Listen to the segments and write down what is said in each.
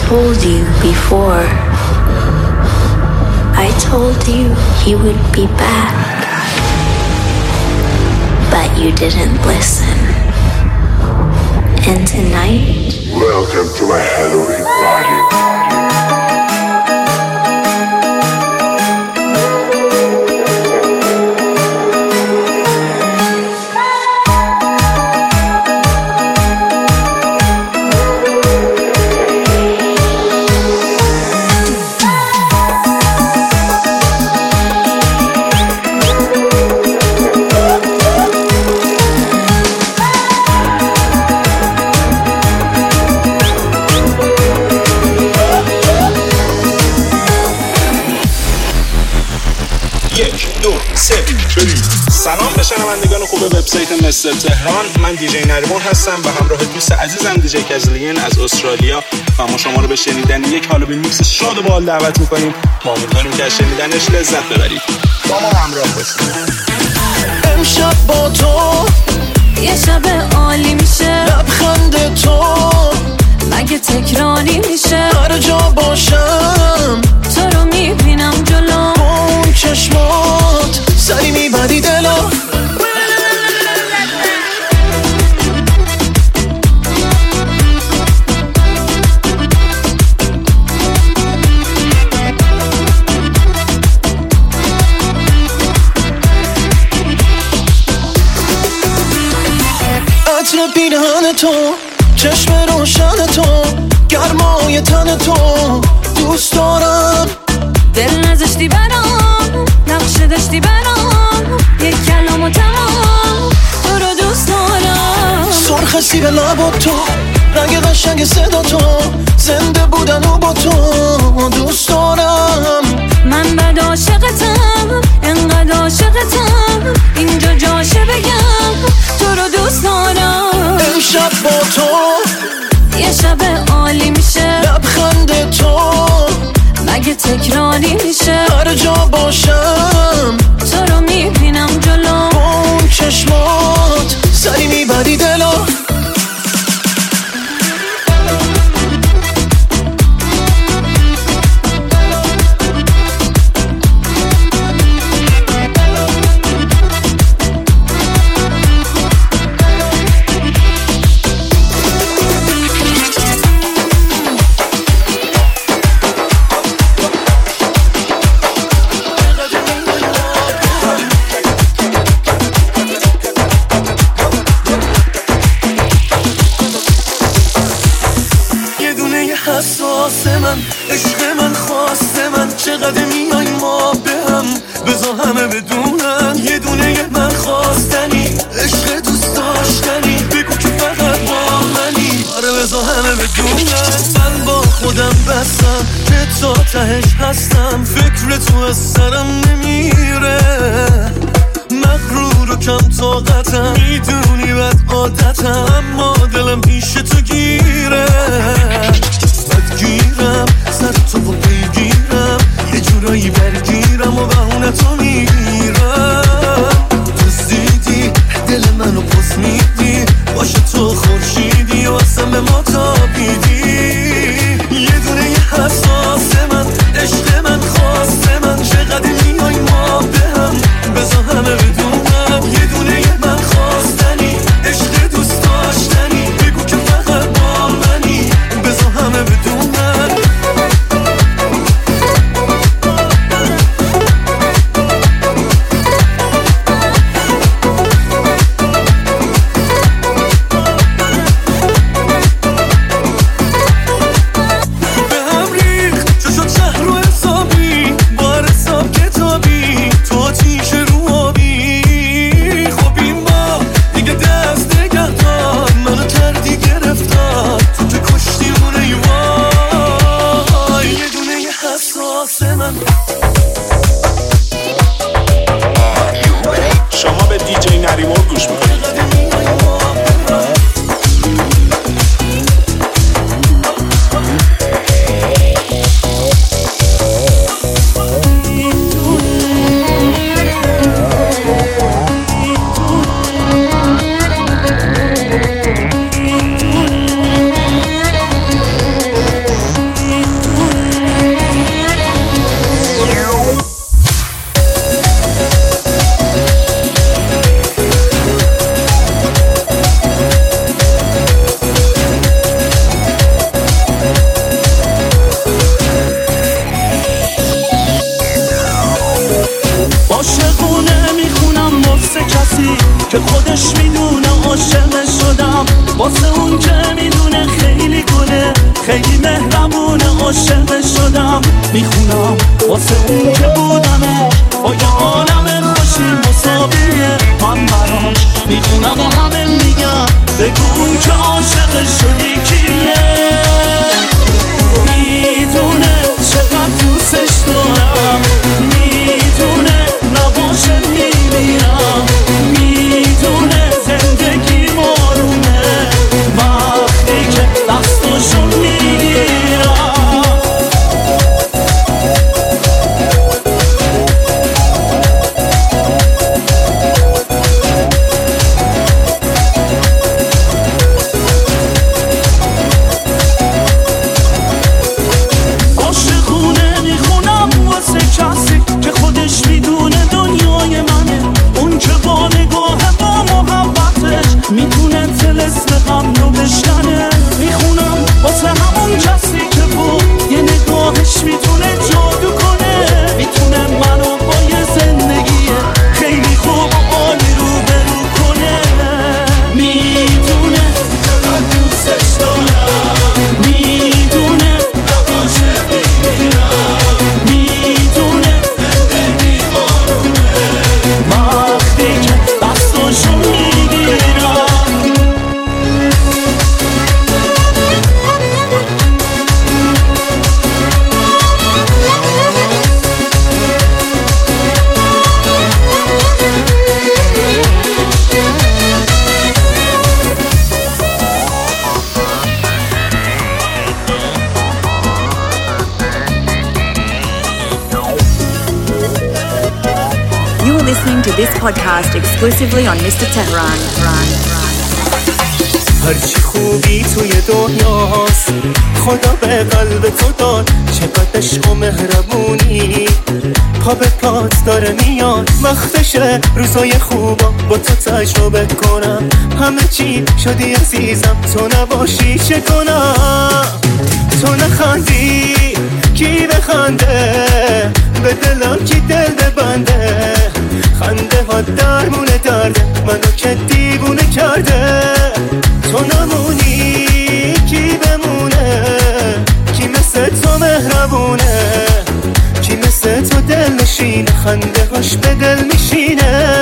told you before. I told you he would be back, but you didn't listen. And tonight, welcome to my Halloween party. سلام به شنوندگان خوب وبسایت مستر تهران. من دیجی نریمان هستم و همراه دوست عزیزم دیجی کزلین از استرالیا و ما شما رو به شنیدن یک هالووین میکس شاد و باحال دعوت می‌کنیم. ما امیدواریم که از شنیدنش لذت ببرید. با ما همراه باشید. امشب با تو یه شب عالی میشه، لبخند تو مگه تکراری میشه؟ هر جا باشم تو رو میبینم جلو، با اون چشمات سری میبری دلو. عطر پیرهن تو، چشم روشن تو، گرمای تن تو دوست دارم. دل نذاشتی برام، نقشه داشتی برام، یک کلام و تمام تو رو دوست دارم. سرخ سیب لبات تو، رنگ قشنگ صدا تو، زنده بودن و با تو دوست دارم. من بد عاشقتم، انقدر عاشقتم، اینجا جاشه بگم تو رو دوست دارم. امشب با تو یه شب عالی میشه، لبخند تو مگه تکراری میشه؟ هر جا باشم تو رو میبینم جلو، با اون چشمات سری میبری دلو. حساس من، عشق من، خواست من، چقدر میای ما به هم، بذار همه بدونن یه دونه من خواستنی، عشق دوست داشتنی، بگو که فقط با منی، آره بذار همه بدونن من با خودم بستم که تا تهش هستم، فکر تو از سرم نمیره، مغرور و کم طاقتم، میدونی بد عادتم، اما دلم پیش تو گیره، گیرم سر تو با بگیرم، یه جورایی برگیرم و بهونه تو میگیرم، دزدیدی دل منو پس میدی، باشه تو خورشیدی و اصلا به ما تابیدی، یه دونه یه حساس من، عشق من، خواست من، چقدر میای ما به هم، بذار همه بدونم یه دونه یه من خواستنی، عشق دوست داشتنی، بگو که فقط با منی، بذار همه بدونم. شما به دیجی نریمان گوش میکنید. که خودش میدونه عاشق شدم، واسه اون که میدونه خیلی گله خیلی مهربونه عاشق شدم. میخونم واسه اون که بودمه با یه عالم خوشی مساویه من براش میدونم و همه میگم بگو اون که عاشق شدی کیه. میدونه چقدر دوستش دارم، میدونه نباشه میمیرم، میدونه زندگی مارونه وقتی که دستاشو میگیرم. میتونه طلسم غم رو بشکنه. میخونم واسه همون کسی که بود یه نگاهش میتونه جادو کنه، میتونه منو با یه زندگی خیلی خوب و عالی رو برو کنه. میدونه چقدر دوستش دارم، میدونه نباشه میمیرم، میدونه زندگی مارونه وقتی که دستاشو میگیرم. You are listening to this podcast exclusively on Mr. Tehran. هرچی خوبی توی دنیاست خدا به قلب تو داد، چقدر عشق و مهربونی پا به پات داره میاد. وقتشه روزای خوبا با تو تجربه کنم، همه چی شدی عزیزم تو نباشی چه کنم. تو نخندی کی بخنده، به دلم کی دل ببنده، خنده ها درمونه درده منو که دیوونه کرده. تو نمونی کی بمونه، کی مثل تو مهربونه، کی مثل تو دل نشینه خنده هاش به دل میشینه.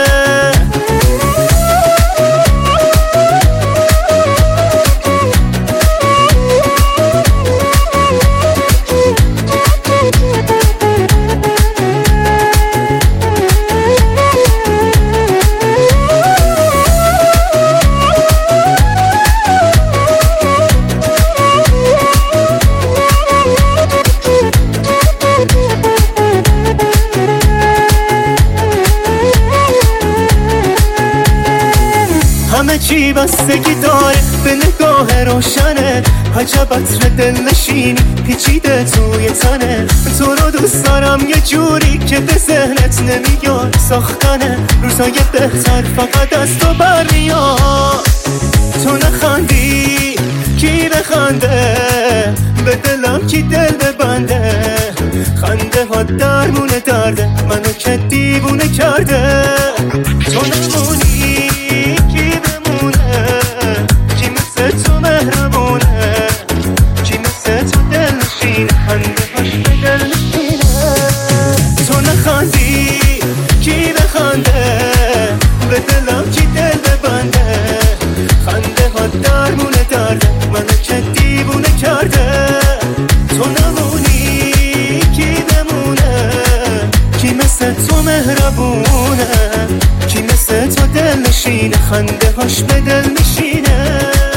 همه چی بستگی داره به نگاه روشنه، عجب عطر دل نشینی پیچیده توی تنه. تو رو دوست دارم یه جوری که به ذهنت نمیاد، ساختنه روزای بهتر فقط از تو برمیاد. تو نخندی کی بخنده، به دلم کی دل ببنده، خنده ها درمونه درده منو که دیوونه کرده. تو نمونی کی بمونه، کی مثل تو مهربونه، کی مثل تو دل نشینه خنده هاش به دل نشینه. تو نخندی کی بخنده، به دلم کی دل ببنده، خنده ها درمونه درده منو که دیوونه کرده. تو نمونی کی بمونه، کی مثل تو مهربونه، کی مثل تو دل نشینه خنده هاش به دل میشینه.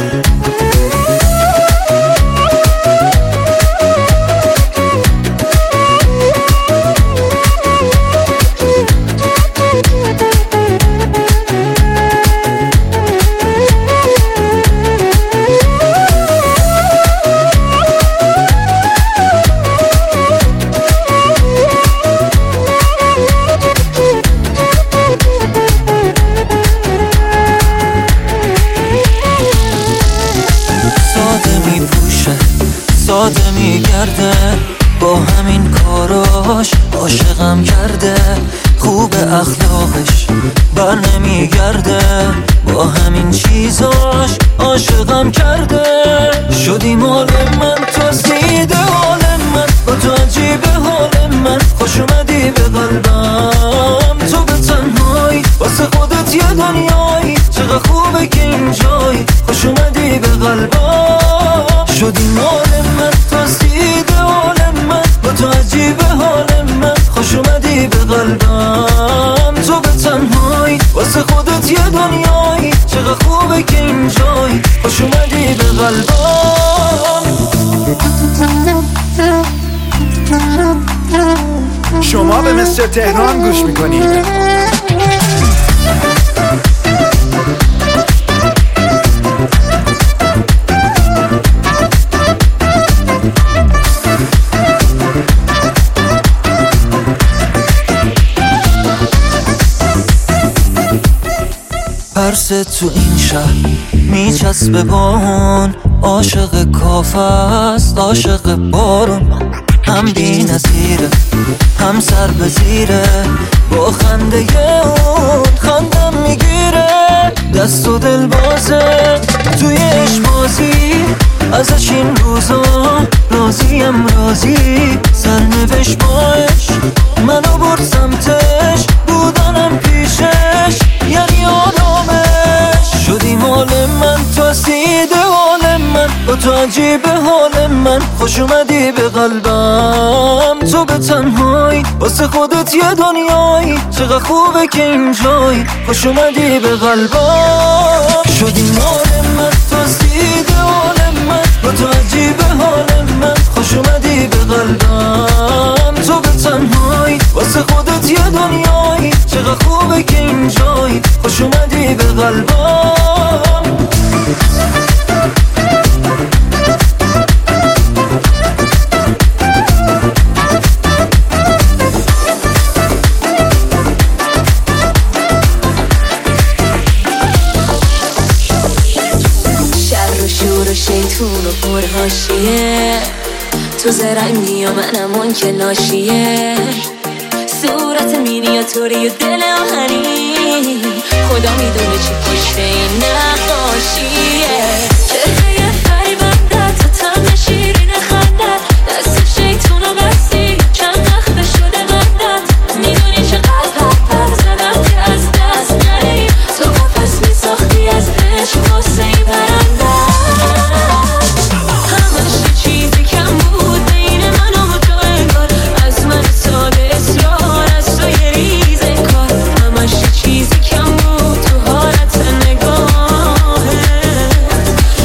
ساده میگرده با همین کاراش عاشقم کرده، خوب اخلاقش بر نمیگرده، با همین چیزاش عاشقم کرده. شدی مال من، تو سیده حال من، با تو عجیبه حال من، خوش اومدی به قلبم. تو به تنهایی واسه خودت یه دنیایی، چقدر خوبه که اینجایی، خوش اومدی به قلبم. شدی مال من، تو سیده حال من، با تو عجیبه حال من، خوش اومدی به قلبم. تو به تنهایی واسه خودت یه دنیایی، چقدر خوبه که اینجایی، خوش اومدی به قلبم. شما به مستر تهران گوش میکنید. پرس تو این شهر میچسبه باهون، عاشق کافه است عاشق بارون، هم بی نظیره هم سر به زیره، با خنده اون خندم میگیره، دست و دل بازه توی عشق‌بازی، ازش این روزا راضیم راضی، سرنوشت باش منو برد سمتش، بودنم پیشش یعنی آرامش. شدی مال من، تو سیده حال من، با تو عجیبه حال من، خوش اومدی به قلبم. تو به تنهایی واسه خودت یه دنیایی، چقدر خوبه که اینجایی، خوش اومدی به قلبم. شدی مال من، تو سیده حال من، با تو عجیبه حال من، خوش اومدی به قلبم. تو به تنهایی واسه خودت یه دنیایی، چقدر خوبه که اینجایی، خوش اومدی به قلبم. شر و شور و شیطون و پرهاشیه، تو زرنگی و منم اون که لاشیه، صورت مینیاتوری و دل آهنی، خدا میدونه چی پشت این نقاشیه. چهره فریبنده تا طعم شیرین خندت، دست شیطون و بستی چند وقت شده بندت، میدونی چقدر پرپر زدم که از دست نری، تو قفس میساختی از عشق واسه این پرنده. همش یه چیزی کم بود بین من و تو انگار، از من ساده اصرار، از تو یه ریز انکار، همش یه چیزی کم بود تو حالت نگاهه.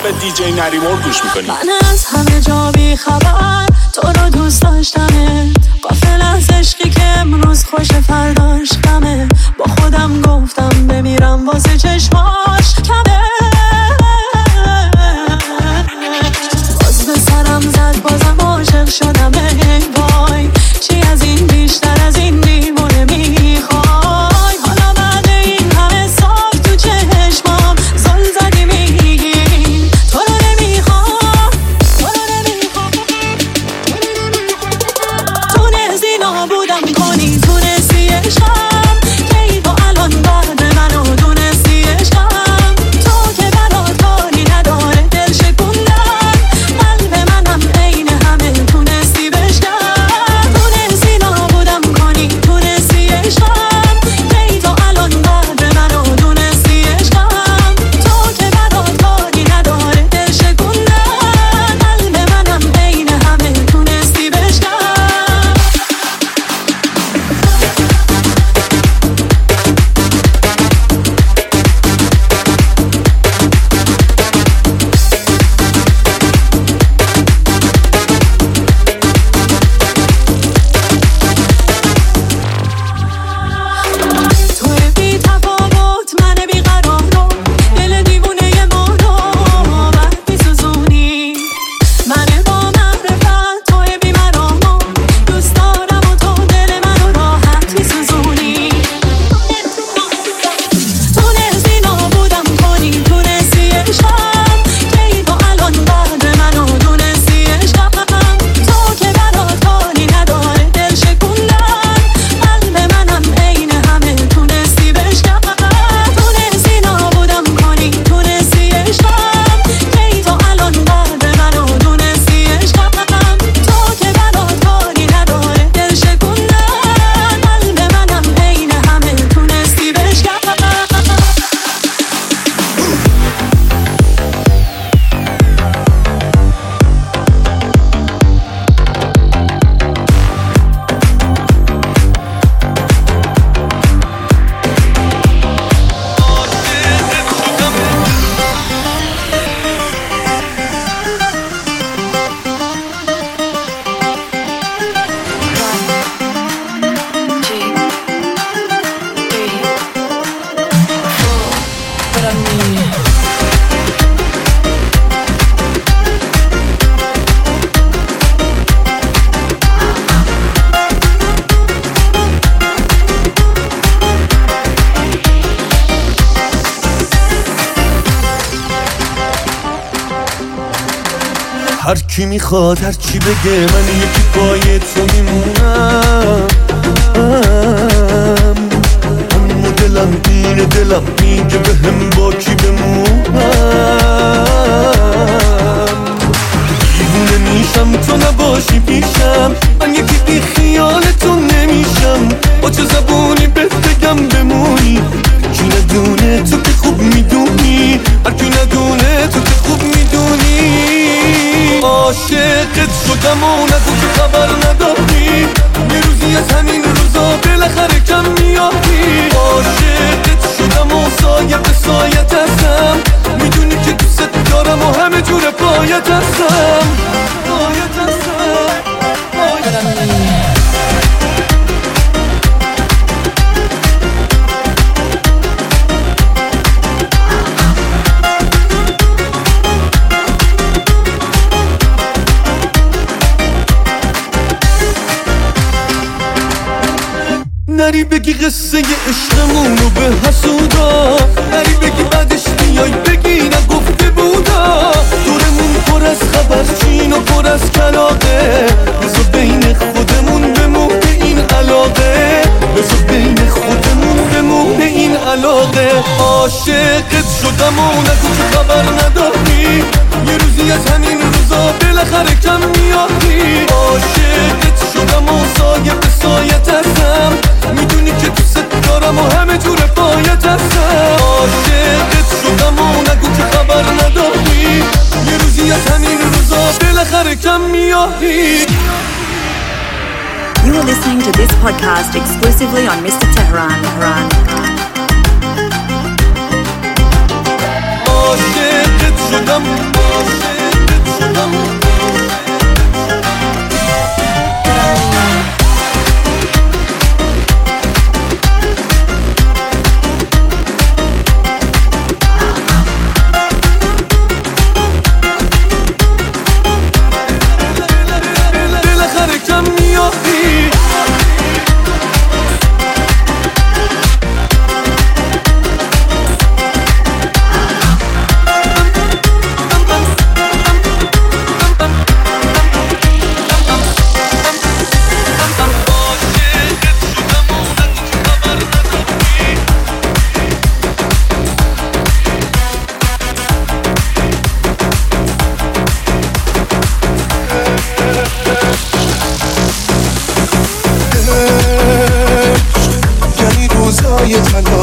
به دیجی نریمور گوش میکنی. من از همه جا بی خبر تو رو دوست داشتمه، غافل از عشقی که امروز خوش فرداش غمه. با خودم گفتم بمیرم واسه چشماش کمه. باز به سرم زد بازم عاشق شدم. ای وای چی از این بیشتر از این دیوونه میخوای؟ حالا بعد این همه سال تو چشمام زل زدی میگی تو رو نمیخوام، تو رو نمیخوام. تونستی نابودم کنی، تونستی عشقم کی تو الان بعد منو دونستی عشقم. تو که برات کاری نداره دل شکوندن، قلب منم عین همه تونستی بشکن. تونستی نابودم کنی، تونستی عشقم کی تو الان بعد منو دونستی عشقم. تو که برات کاری نداره دل شکوندن، قلب منم عین همه تونستی بشکن. توی بی تفاوت من بی قرار رو، دل دیوونه ما رو وقتی سوزونی. من با معرفت توی بی مرامو، دوست دارم و تو دل من رو راحتی سوزونی. تونستی نابودم کنی، تونستی عشقم کی تو الان بعد منو دونستی عشقم. تو که برات کاری نداره دل شکوندن، قلب منم عین همه تونستی بشکن. تونستی نابودم کنی، تونستی عشقم کی تو الان بعد منو دونستی عشقم. تو که برات کاری نداره دل شکوندن، قلب منم عین همه تونستی بشکن. هر کی میخواد هر چی بگه، من یکی پای تو میمونم. اما دلم اینه، دلم میگه بهم با کی بمونم. دیوونه میشم تو نباشی پیشم، من یکی بی خیالتون نمیشم. با چه زبونی بهت بگم بمونی؟ کی ندونه تو که خوب میدونی، هر کی ندونه تو که خوب میدونی. عاشقت شدم و نگو که خبر نداری، یه روزی از همین روزا بالاخره کم میاری. عاشقت شدم و سایه به سایت هستم، میدونی که دوست دارم و همه جور پایت هستم، پایت هستم، پایت هستم. نری بگی قصه عشقمونو به حسودا، نری بگی بعدش بیای بگی نگفته بودا. دورمون پر از خبرچین و پر از کلاغه، بذار بین خودمون بمونه این علاقه، بذار بین خودمون بمونه این علاقه. عاشقت شدم و نگو که خبر نداری، یه روزی از همین روزا بالاخره کم میاری. عاشقت شدم و سایه به سایت هستم، میدونی که دوست دارم و همه جور پایت هستم. عاشقت شدم و نگو که خبر نداری، یه روزی از همین روزا بالاخره کم میاری. You are listening to this podcast exclusively on Mr. Tehran. عاشقت شدم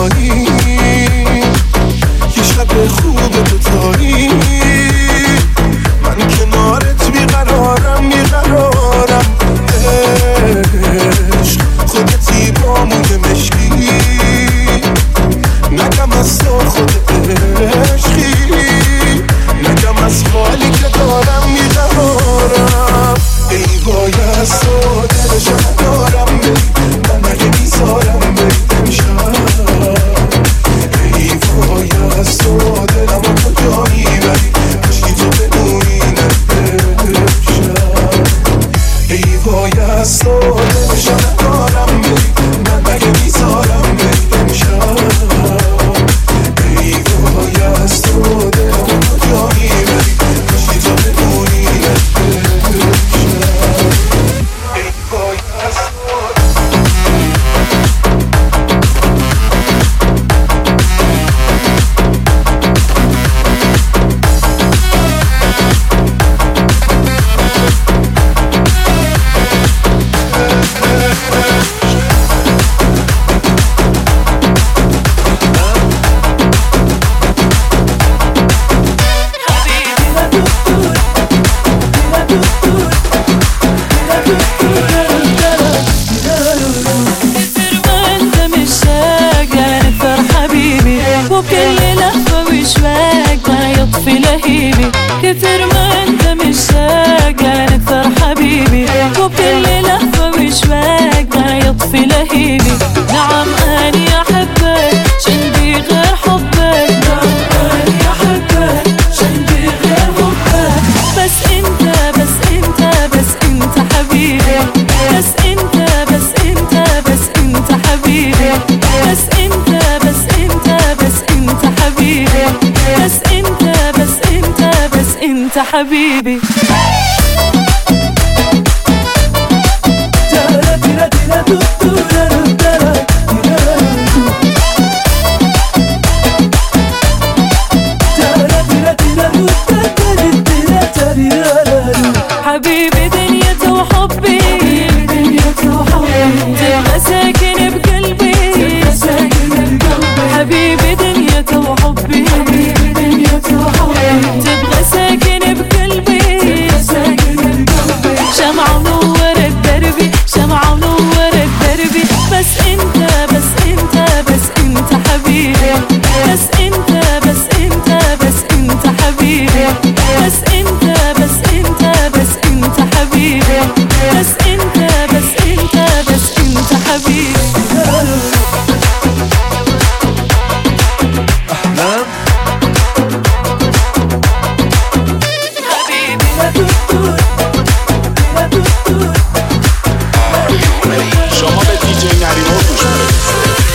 تنهایی، یه شب خوب دوتایی، من کنارت بیقرارم عشق خودتی با موی مشکی، نگم از تو خود عشقی، نگم از حالی که دارم میقرارم. ای وای از تو دلشم دارم بری، من اگه میذارم بری امشب. ای وای از تو دلم رو کجا میبری، عشقی تو بدونی نمیشم. ای وای از تو دلشم دارم بری، من اگه میذارم بری امشب. ای وای از تو دلم رو کجا میبری، عشقی تو بدونی نمیشم. ای وای از وبكل لهفة وشواق ما يطفي لهيبي، كثر ما انت مشتاق اكثر حبيبي، وبكل لهفة وشواق ما يطفي لهيبي. نعم اني احبك شندي غير حبك، نعم اني احبك شندي غير حبك، بس انت بس انت بس انت حبيبي، بس انت بس انت بس انت حبيبي، بس انت بس انت بس انت حبيبي، بس انت بس انت بس انت حبيبي. حبيبي دنيته وحبي، تبقى ساكن بقلبي، حبيبي دنيته وحبي، تبقى ساكن بقلبي، شمعة ونورت دربي، شمعة ونورت دربي، بس انت بس انت بس انت حبيبي، بس انت بس انت بس انت حبيبي، بس انت بس انت بس انت حبيبي، بس انت بس انت بس انت حبيبي. شما به دیجی نریمو گوش بدید.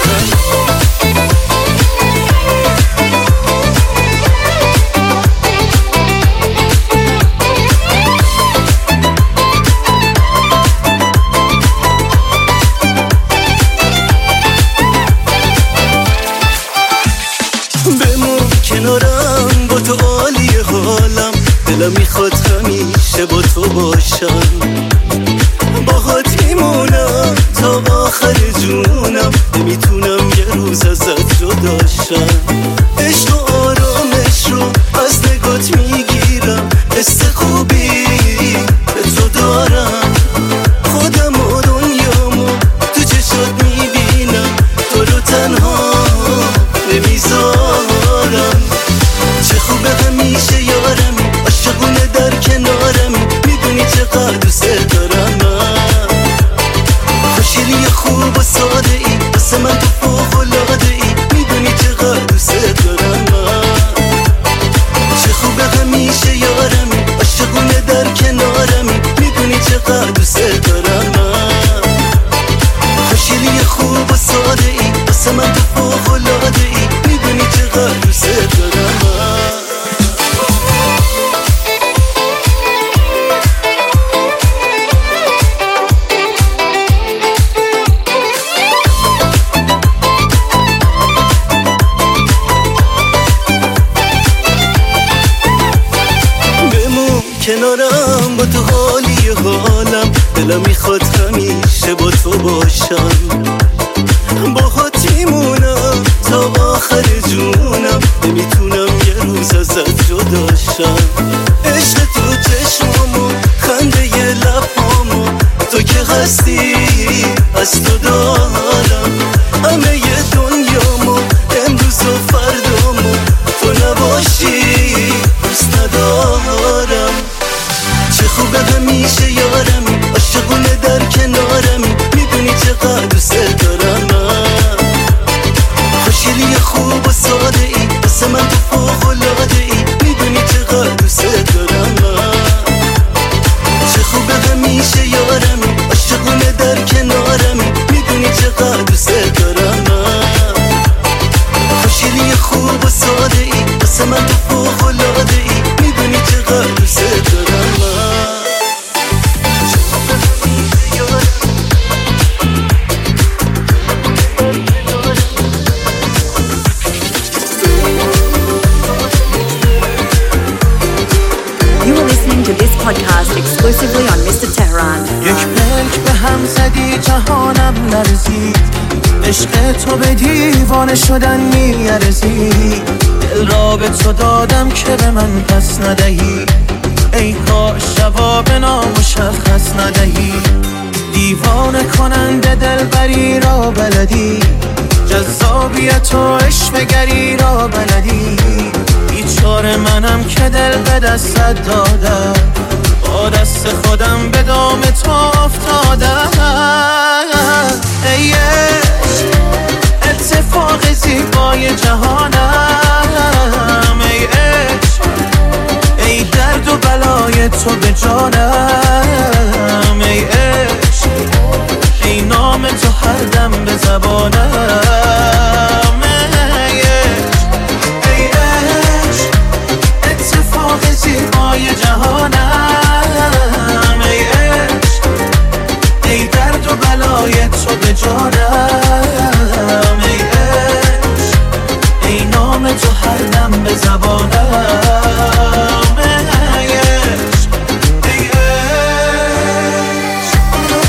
بمون کنارم با تو عالیه حالم، دلم میخواد همیشه با تو باشم، باهات میمونم تا آخر جونم، نمیتونم یه روز ازت جداشم. عشق و آرامش رو از نگات میگیرم، حس خوبی به تو دارم، خودم و دنیامو تو چشات میبینم، تو رو تنها نمیذارم. چه خوبه همیشه یارمی، عاشقونه در کنارمی، میدونی چقدر دوست دارم من. خوشیلی خوب و ساده ای، واسه من تو فوق‌العاده ای، میدونی چقدر دوست دارم من. چه خوبه همیشه یارمی، عاشقونه در کنارمی، میدونی چقدر دوست دارم من. خوشیلی خوب و ساده ای، واسه من تو فوق‌العاده ای، میدونی چقدر دوست دارم من. کنارم با تو حالیه حالم، دلم میخواد همیشه با تو باشم، باهات میمونم خوب و ساده ای، واسه من تو فوق‌العاده ای، میدونی چقدر دوست دارم من. چه خوبه همیشه یارمی، عاشقونه در کنارمی، میدونی چقدر دوست دارم من. خوشیری خوب و ساده ای، واسه من تو فوق‌العاده ای، میدونی چقدر دوست دارم من. To this podcast exclusively on Mr. Tehran. یک پلک به هم زدی جهانم لرزید، عشق تو به دیوانه شدن میارزید، دل را به تو دادم که به من پس ندهی، ای کاش جواب نامشخص ندهی. دیوانه کننده دلبری را بلدی، جذابیت و عشقگری را بلدی. بیچاره منم که دل به دستت دادم، با دست خودم به دام تو افتادم. ای عشق اتفاق زیبای جهانم، ای عشق ای درد و بلای تو به جانم، ای عشق ای نام تو هر دم به زبانم، ای عشق ای عشق اتفاق زیبای جهانم، ای عشق ای درد و بلای تو به جانم، ای عشق ای نام تو هر دم به زبانم، ای عشق ای عشق.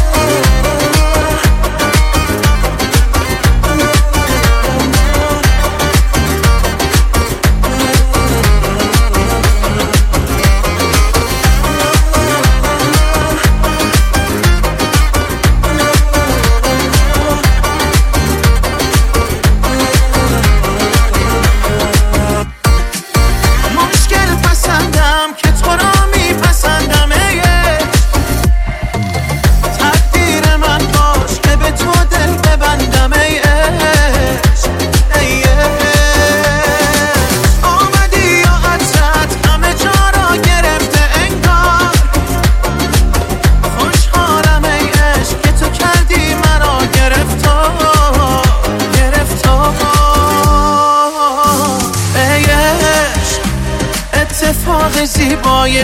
زیبای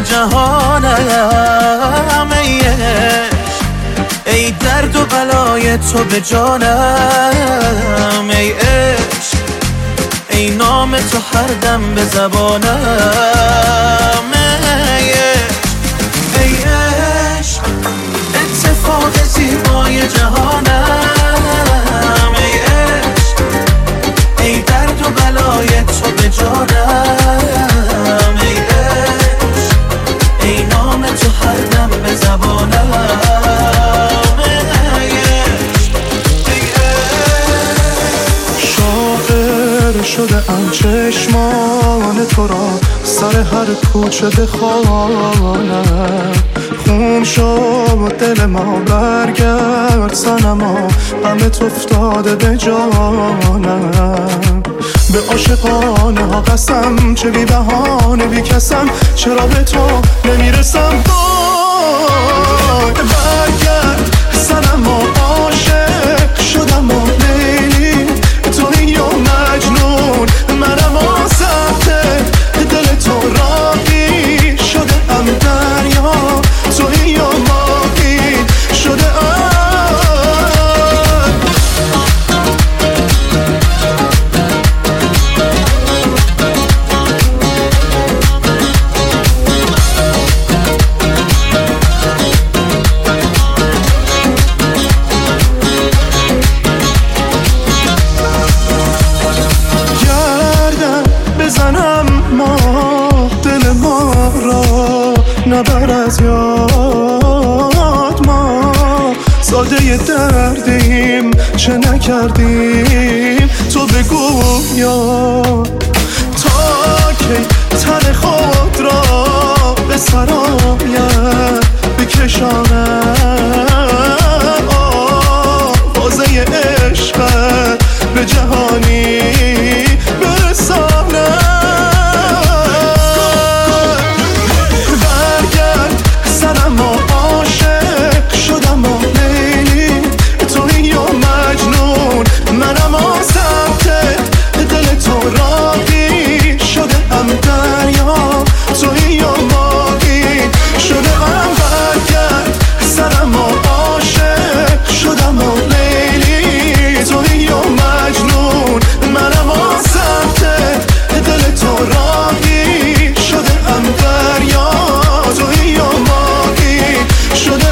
جهانم، ای عشق ای درد و بلای تو به جانم، ای عشق ای نام تو هر دم به زبانم، ای عشق ای عشق اتفاق زیبای جهانم، ای عشق ای درد و بلای تو به جانم، ای عشق ای نام تو هر دم به زبانم، ای عشق ای عشق. شاعر شده ام چشمان تو را سر هر کوچه بخوانم، خون شد دل ما برگرد صنما، غمت افتاده به جانم. به عاشقانه ها قسم چه بی بهانه بی کسم، چرا به تو نمیرسم. برگرد صنما عاشق شدم و لیلی، توی یا مجنون منم آسفته، دل تو راقی شده ام دریا، توی یا ماهی شده نبر از یاد، ما ساده دردیم چه نکردیم تو بگو یا تا کی تن خود را به سرایت بکشانم، آوازه عشقت به جهانی راهی شده ام دریا توی یا ماهی شده ام برگرد سرم و عاشق شدم و لیلی توی یا مجنون منم و سمتت دل تو راهی شده ام دریا توی یا ماهی شده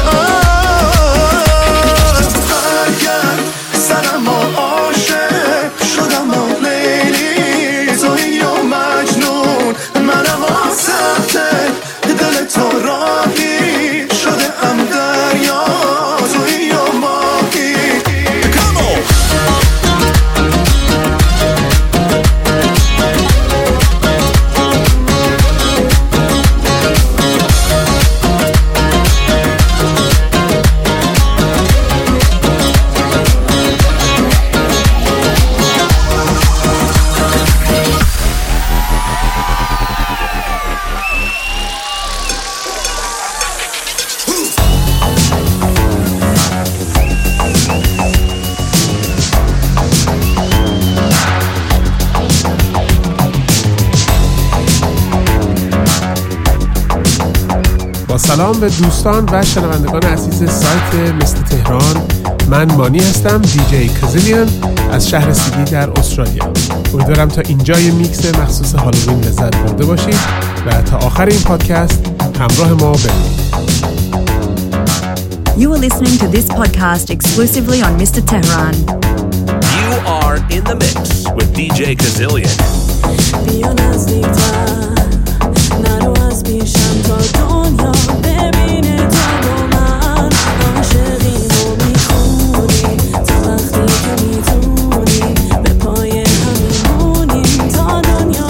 سلام به دوستان و شنوندگان عزیز سایت مستر تهران. من مانی هستم، دیجی کازیلیان از شهر سیدنی در استرالیا. امیدوارم تا اینجای میکس مخصوص هالووین لذت برده باشید و تا آخر این پادکست همراه ما بمونید. You are listening to this podcast exclusively on Mr. Tehran. You are in the mix with DJ Kazillion. بیا نزدیکتر نرو از پیشم تا دنیا ببینه تو با من عاشقیم و میخونی تا وقتی که میتونی به پای همینمونیم تا دنیا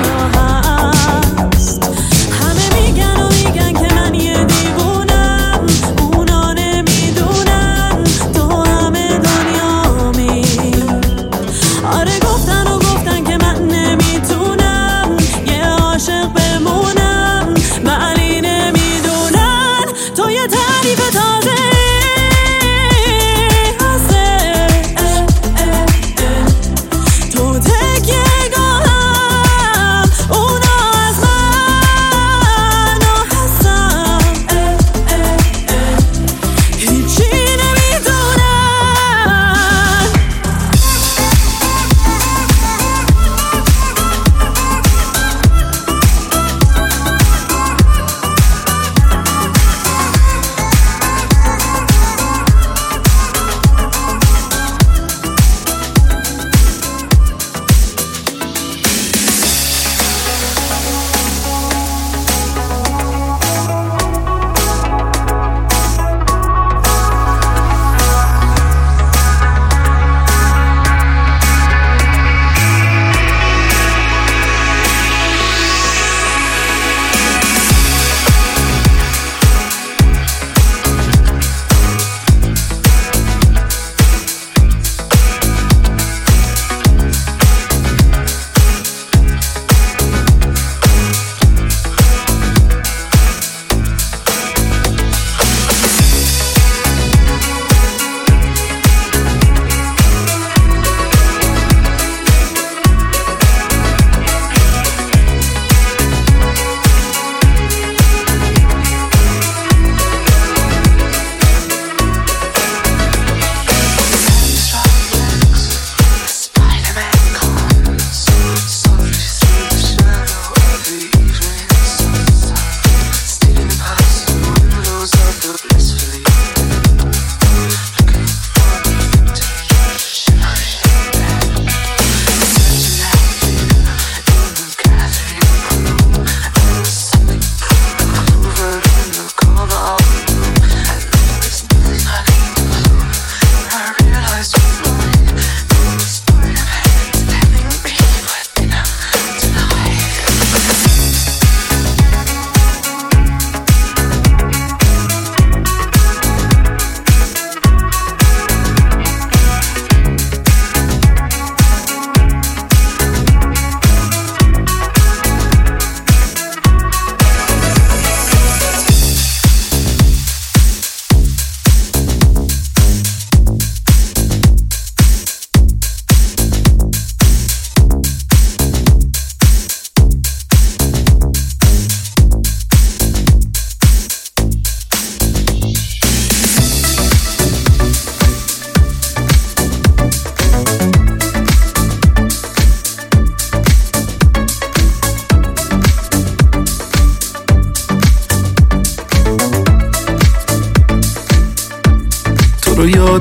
هست. همه میگن و میگن که من یه دیوونم، اونا نمیدونن تو همه دنیامی. آره گفتن و گفتن که من نمیتونم یه عاشق بمونم.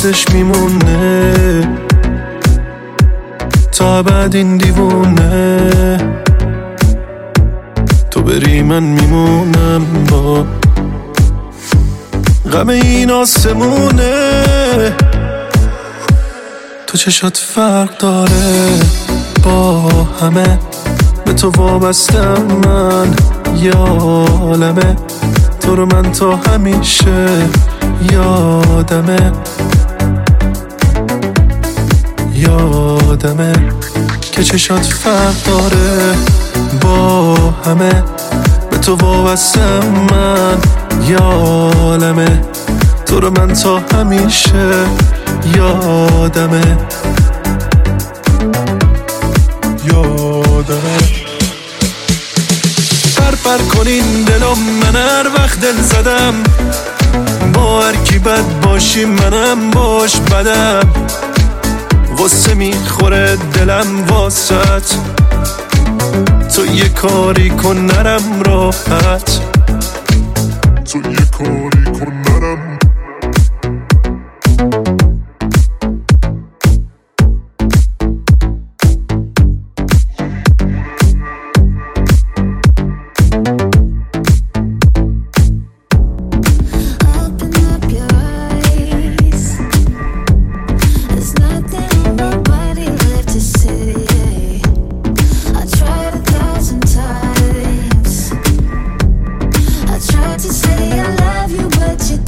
یادش میمونه تا بعد این دیوونه تو بری من میمونم با غم این آسمونه تو چشات فرق داره با همه به تو وابستم من یالمه تو رو من تا همیشه یادمه که چشات فرق داره با همه به تو وابستم من یالمه تو رو من تا همیشه یادمه پر کنین دلم من هر وقت دل زدم با هر کی بد باشی منم باش بدم غصه میخوره دلم واسط تو یه کاری کن نرم راحت تو یه کاری کن نرم To say I love you, but you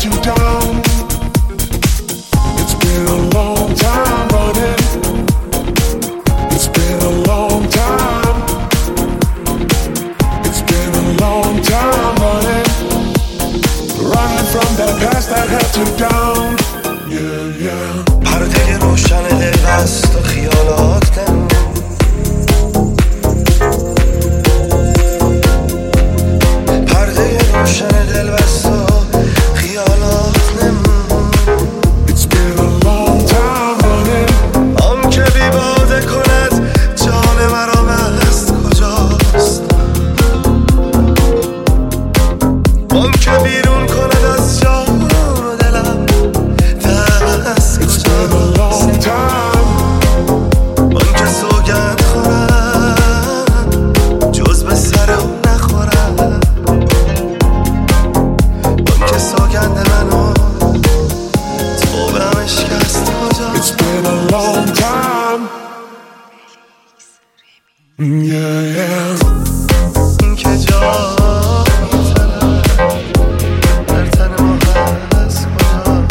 had you down. It's been a long time running. It's been a long time. It's been a long time running. Running from that past that had you down. Yeah, yeah. پرده روشن دل بست و خیالات نمون. پرده روشن دل بست و خیالات نمون. It's been a long time running. آن که بی باده کند جان مرا مست کجاست؟ آن که بیرون کند از جان و دلم دست کجاست؟ آن که سوگند خورم جز به سر او نخورم. آن که سوگند منو تو به هم اشکست کجاست؟ It's been a long time. Yeah, yeah. این که جا در تن ما هست کجاست؟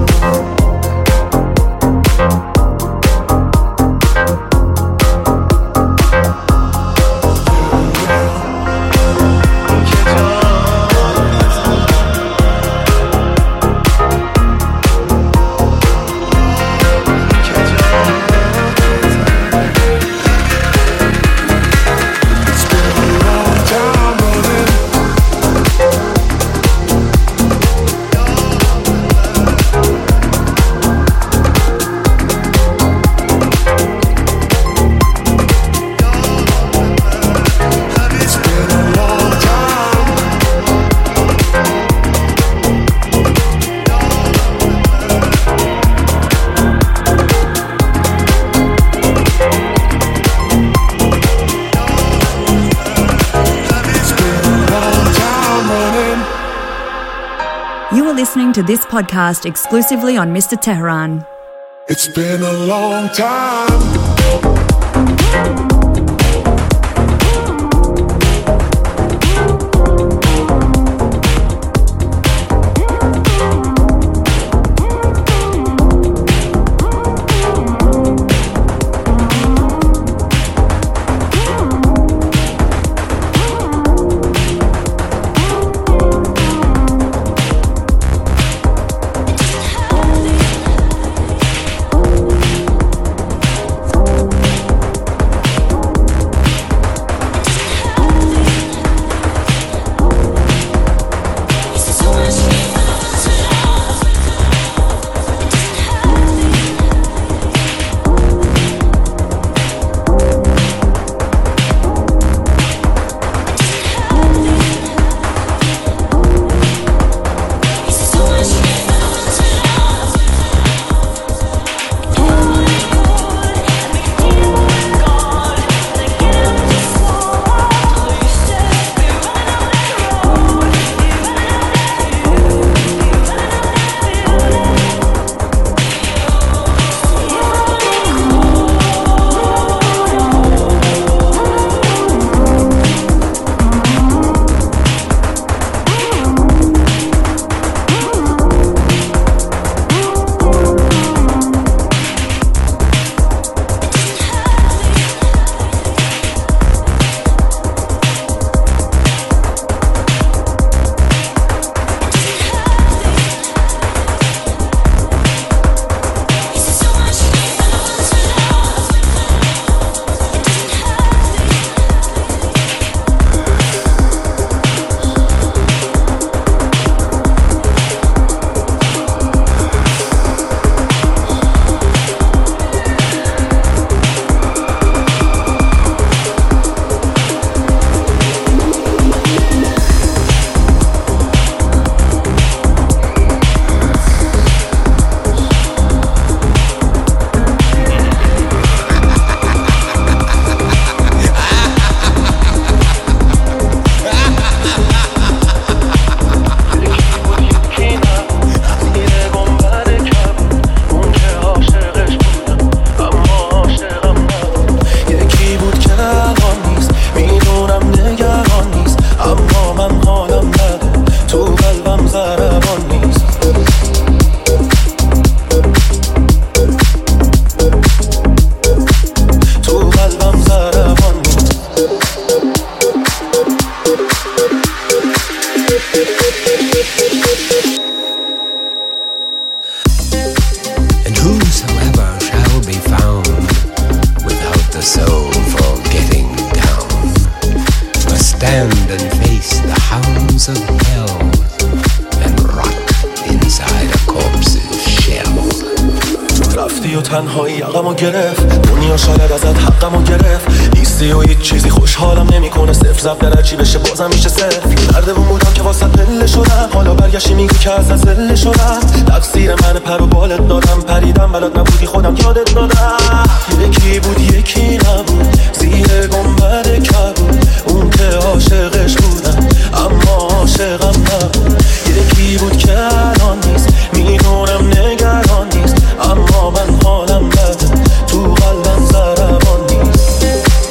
You are listening to this podcast exclusively on Mr. Tehran. It's been a long time. And whosoever shall be found without the soul for getting down must stand and face the hounds of hell and rot inside a corpse's shell. رفتی و تنهایی یقمو گرفت، دنیا شاید ازت حقمو گرفت، نیستی و هیچ چیزی خوشحالم نمیکنه، صفر ضرب در هرچی بشه بازم میشه صفر. نردبون بودم که واسه پله شدم، حالا برگشتی میگی که ازت ذله شدم. تقصیر من پر و بالت دادم، پریدم بلد نبودی خودم یادت دادم. یکی بود یکی نبود، زیر گنبد کبود، اون که عاشقش بودم اما عاشقم نبود. یکی بود که الان نیست، میدونم نگران نیست، اما من حالم بده، تو قلبم ضربان نیست.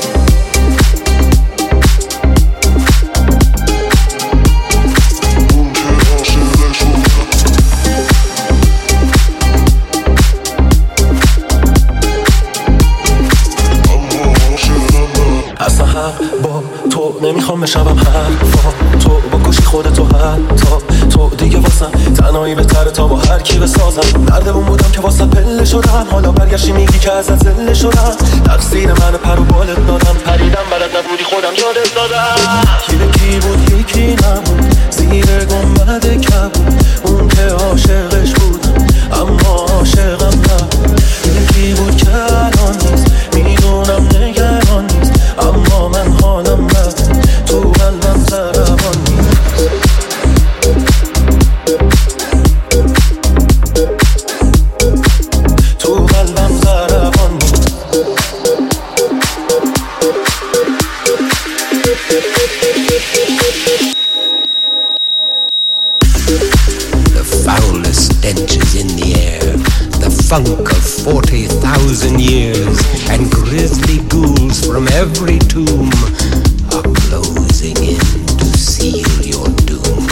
اصلا حق با تو نمیخوام بشنوم حرفا تو، بکشی خودتو حتی تو دیگه واسم تنهایی بهتره تا با هر کی بسازم. نردبون بودم که واسه پله شدم، حالا برگشتی میگی که ازت ذله شدم. تقصیر من پر و بالت دادم، پریدم بلد نبودی خودم یادت دادم. یکی بود یکی نبود، زیر گنبد کبود، اون که عاشقش بودم اما عاشقم نبود. یکی بود که الان نیست، میدونم نگران نیست، اما من حالم بده، تو قلبم ضربان نیست. تو قلبم ضربان نیست. The foulest stench is in the air, the funk of 40,000 years, and grisly ghouls from every tomb are closing in to seal your doom.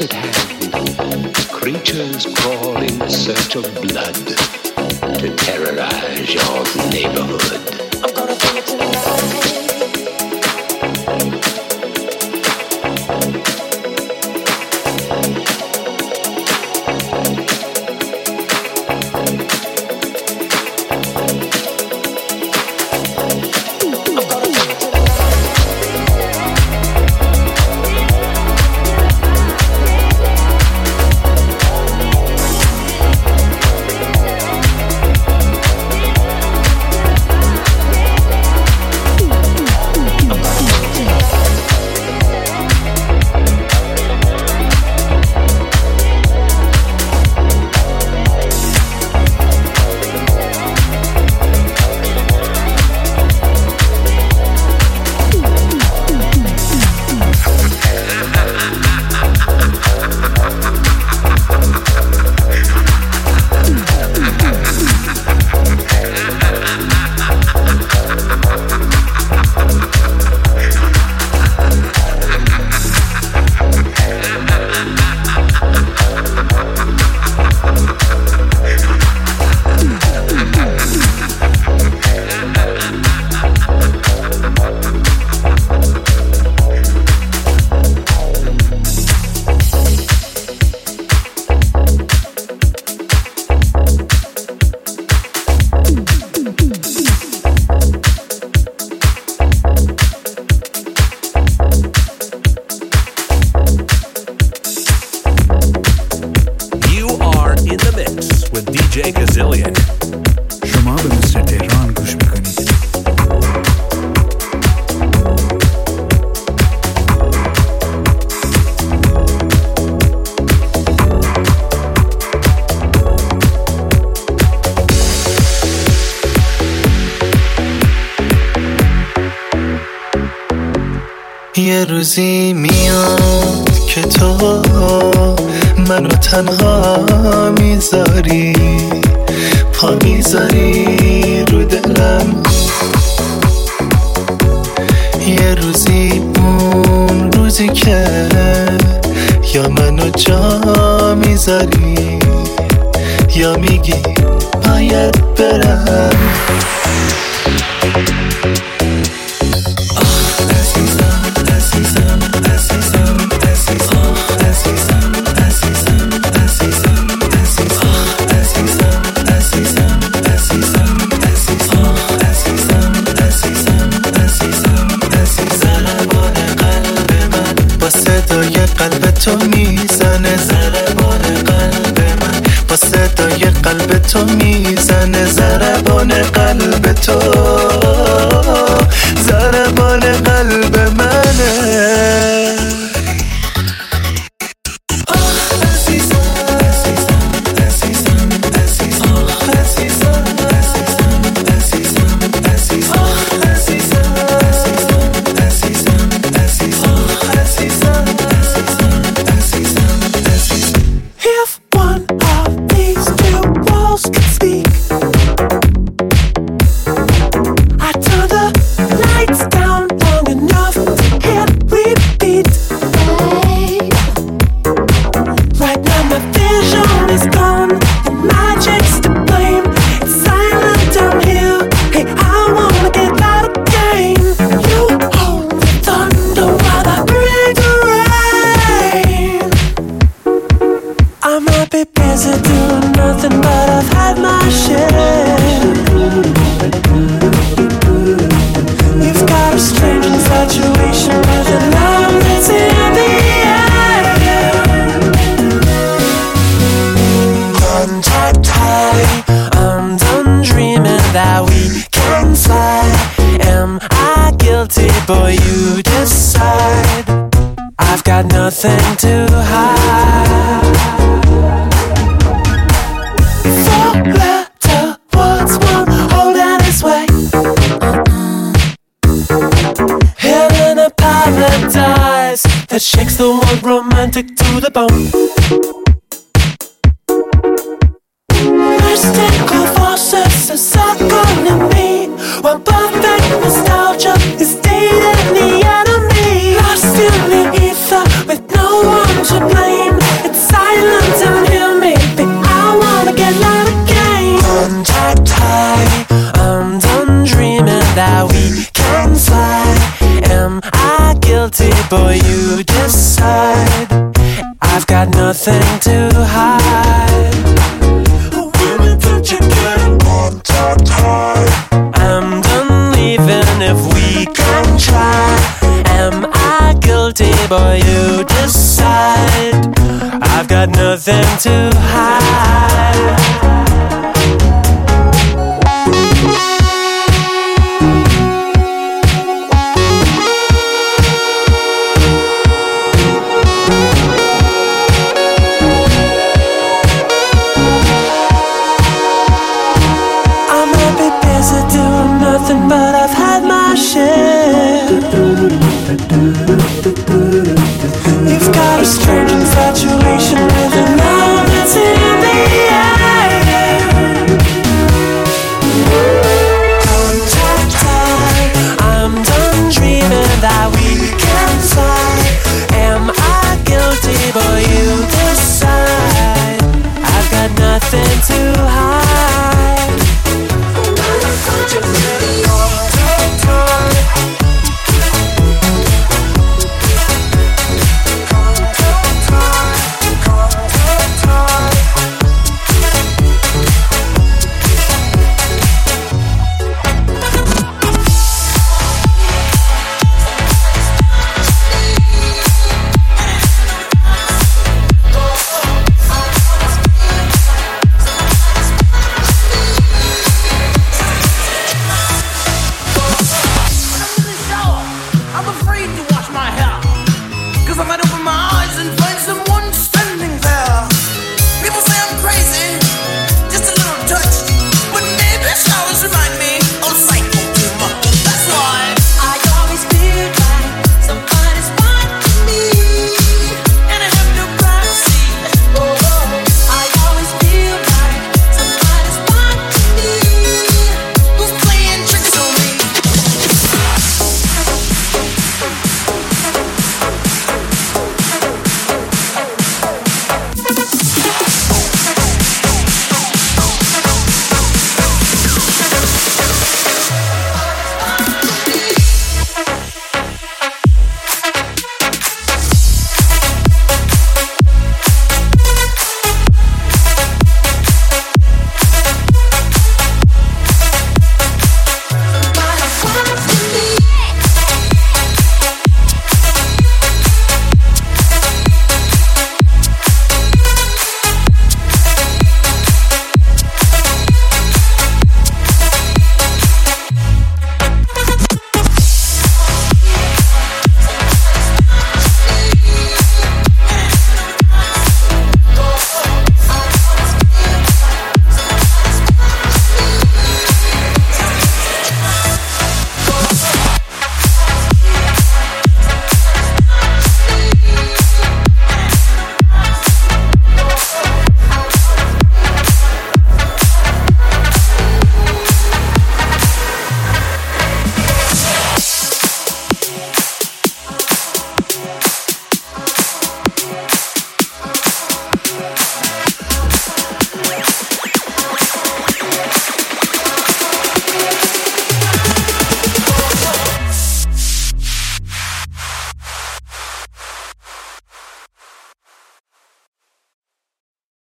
at hand. Creatures crawl in search of blood to terrorize your neighborhood. I'm gonna bring it to life. شما به مستر تهران گوش میکنید. یه روزی میاد که تو منو تنها میذاری، پا میذاری رو دلم. یه روزی اون روزی که یا منو جا میذاری یا میگی باید برم. قلب تو میزنه ضربان قلب من، با صدای قلب تو میزنه ضربان قلب تو، ضربان قلب منه. Boy, you decide. I've got nothing to hide. Four letter words won't hold out his way. Heaven a paradise that shakes the world romantic to the bone. Mystical forces are circling me. One perfect nostalgia is dating the enemy. Lost in the ether with no one to blame. high. I'm done dreaming that we can fly. Am I guilty? Boy, you decide. I've got nothing to hide. Women that you get on top high. I'm done leaving if we can try. Am I guilty? Boy, you decide. I've got nothing to hide.